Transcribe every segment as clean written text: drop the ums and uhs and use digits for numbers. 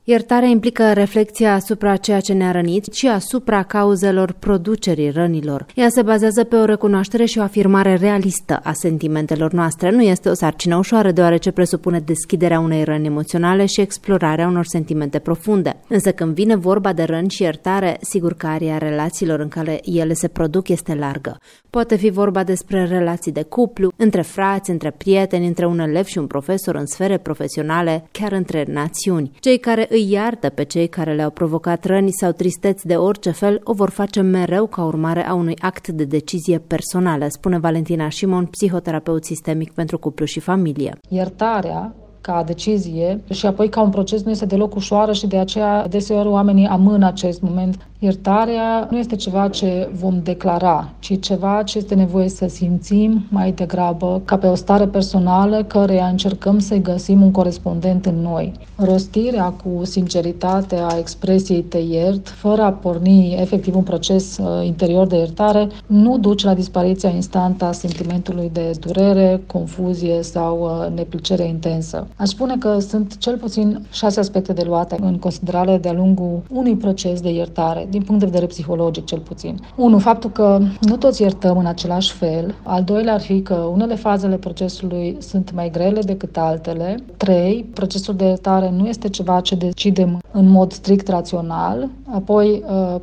Iertarea implică reflecția asupra ceea ce ne-a rănit și asupra cauzelor producerii rănilor. Ea se bazează pe o recunoaștere și o afirmare realistă a sentimentelor noastre. Nu este o sarcină ușoară, deoarece presupune deschiderea unei răni emoționale și explorarea unor sentimente profunde. Însă când vine vorba de răni și iertare, sigur că aria relațiilor în care ele se produc este largă. Poate fi vorba despre relații de cuplu, între frați, între prieteni, între un elev și un profesor, în sfere profesionale, chiar între națiuni. Cei care îi iartă pe cei care le-au provocat răni sau tristeți de orice fel o vor face mereu ca urmare a unui act de decizie personală, spune Valentina Șimon, psihoterapeut sistemic pentru cuplu și familie. Iertarea ca decizie și apoi ca un proces nu este deloc ușoară și de aceea deseori oamenii amână acest moment. Iertarea nu este ceva ce vom declara, ci ceva ce este nevoie să simțim mai degrabă ca pe o stare personală căreia încercăm să-i găsim un corespondent în noi. Rostirea cu sinceritate a expresiei te iert, fără a porni efectiv un proces interior de iertare, nu duce la dispariția instantă a sentimentului de durere, confuzie sau neplăcere intensă. Aș spune că sunt cel puțin 6 aspecte de luate în considerare de-a lungul unui proces de iertare, din punct de vedere psihologic cel puțin. 1. Faptul că nu toți iertăm în același fel. Al doilea ar fi că unele faze ale procesului sunt mai grele decât altele. 3. Procesul de iertare nu este ceva ce decidem în mod strict rațional. Apoi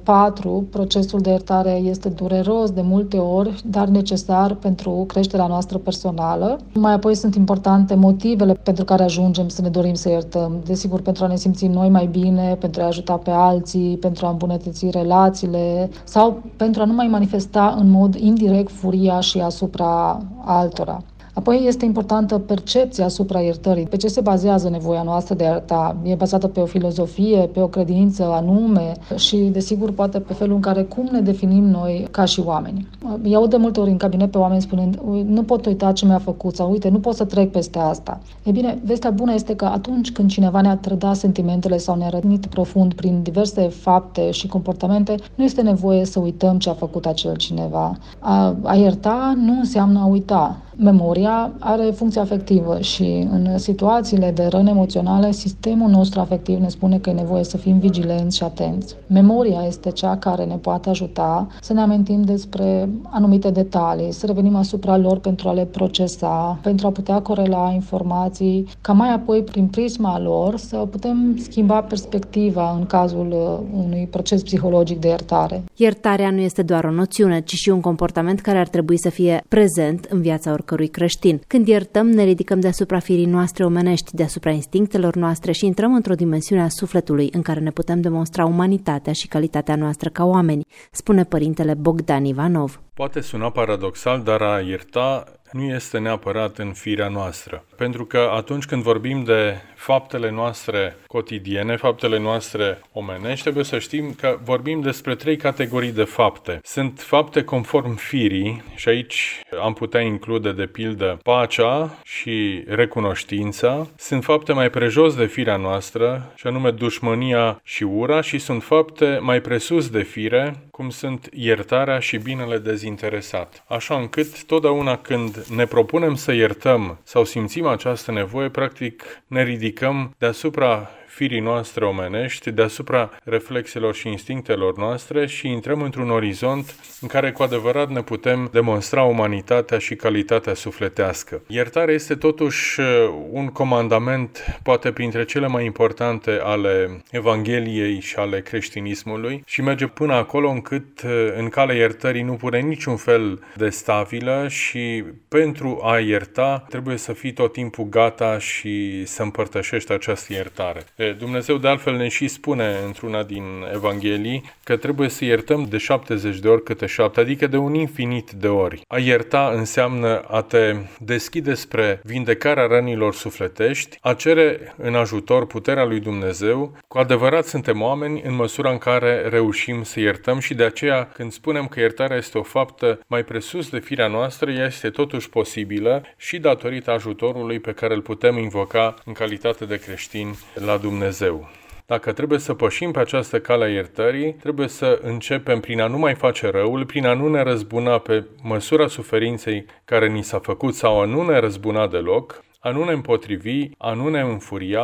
4. Procesul de iertare este dureros de multe ori, dar necesar pentru creșterea noastră personală. Mai apoi sunt importante motivele pentru care ajungem să ne dorim să iertăm. Desigur, pentru a ne simți noi mai bine, pentru a ajuta pe alții, pentru a îmbunătăți relațiile sau pentru a nu mai manifesta în mod indirect furia și asupra altora. Apoi este importantă percepția asupra iertării. Pe ce se bazează nevoia noastră de a ierta? E bazată pe o filozofie, pe o credință anume și, desigur, poate pe felul în care cum ne definim noi ca și oameni. Iau de multe ori în cabinet pe oameni spunând, nu pot uita ce mi-a făcut sau uite, nu pot să trec peste asta. E bine, vestea bună este că atunci când cineva ne-a trădat sentimentele sau ne-a rănit profund prin diverse fapte și comportamente, nu este nevoie să uităm ce a făcut acel cineva. A ierta nu înseamnă a uita. Memoria are funcție afectivă și în situațiile de răni emoționale, sistemul nostru afectiv ne spune că e nevoie să fim vigilenți și atenți. Memoria este cea care ne poate ajuta să ne amintim despre anumite detalii, să revenim asupra lor pentru a le procesa, pentru a putea corela informații, ca mai apoi, prin prisma lor, să putem schimba perspectiva în cazul unui proces psihologic de iertare. Iertarea nu este doar o noțiune, ci și un comportament care ar trebui să fie prezent în viața oricărui creștin. Când iertăm, ne ridicăm deasupra firii noastre omenești, deasupra instinctelor noastre și intrăm într-o dimensiune a sufletului în care ne putem demonstra umanitatea și calitatea noastră ca oameni, spune părintele Bogdan Ivanov. Poate suna paradoxal, dar a ierta nu este neapărat în firea noastră. Pentru că atunci când vorbim de faptele noastre cotidiene, faptele noastre omenești, trebuie să știm că vorbim despre 3 categorii de fapte. Sunt fapte conform firii și aici am putea include de pildă pacea și recunoștința. Sunt fapte mai prejos de firea noastră, și anume dușmânia și ura, și sunt fapte mai presus de fire, cum sunt iertarea și binele dezinteresat. Așa încât totdeauna când ne propunem să iertăm sau simțim această nevoie, practic ne ridicăm deasupra firii noastre omenești, deasupra reflexelor și instinctelor noastre și intrăm într-un orizont în care cu adevărat ne putem demonstra umanitatea și calitatea sufletească. Iertarea este totuși un comandament, poate printre cele mai importante ale Evangheliei și ale creștinismului și merge până acolo încât în calea iertării nu pune niciun fel de stabilă și pentru a ierta trebuie să fii tot timpul gata și să împărtășești această iertare. Dumnezeu de altfel ne și spune într-una din Evanghelii că trebuie să iertăm de 70 de ori câte 7, adică de un infinit de ori. A ierta înseamnă a te deschide spre vindecarea rănilor sufletești, a cere în ajutor puterea lui Dumnezeu. Cu adevărat suntem oameni în măsura în care reușim să iertăm și de aceea când spunem că iertarea este o faptă mai presus de firea noastră, ea este totuși posibilă și datorită ajutorului pe care îl putem invoca în calitate de creștini la Dumnezeu. Dacă trebuie să pășim pe această cale a iertării, trebuie să începem prin a nu mai face răul, prin a nu ne răzbuna pe măsura suferinței care ni s-a făcut sau a nu ne răzbuna deloc, a nu ne împotrivi, a nu ne înfuria,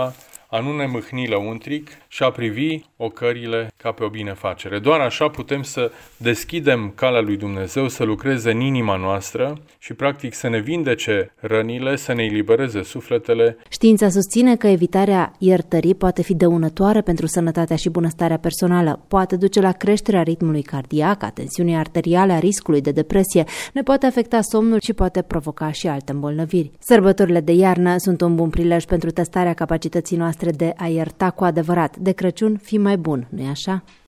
a nu ne mâhni lăuntric și a privi ocările ca pe o binefacere. Doar așa putem să deschidem calea lui Dumnezeu să lucreze în inima noastră și practic să ne vindece rănile, să ne elibereze sufletele. Știința susține că evitarea iertării poate fi dăunătoare pentru sănătatea și bunăstarea personală, poate duce la creșterea ritmului cardiac, a tensiunii arteriale, a riscului de depresie, ne poate afecta somnul și poate provoca și alte îmbolnăviri. Sărbătorile de iarnă sunt un bun prilej pentru testarea capacității noastre de a ierta cu adevărat. De Crăciun, fii mai bun, nu-i așa?